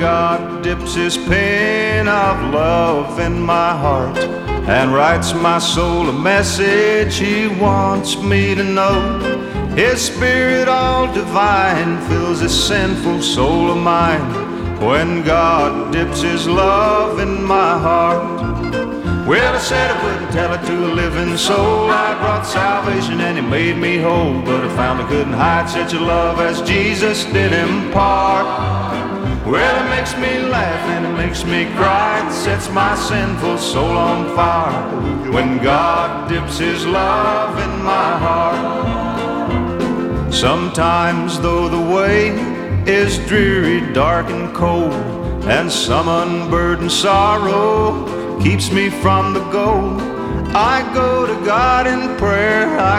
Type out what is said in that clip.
God dips his pen of love in my heart and writes my soul a message he wants me to know. His spirit all divine fills this sinful soul of mine when God dips his love in my heart. Well, I said I wouldn't tell it to a living soul. I brought salvation and he made me whole, but I found I couldn't hide such a love as Jesus did impart. Well, it makes me laugh and it makes me cry. It sets my sinful soul on fire when God dips his love in my heart. Sometimes though the way is dreary, dark and cold, and some unburdened sorrow keeps me from the goal, I go to God in prayer, I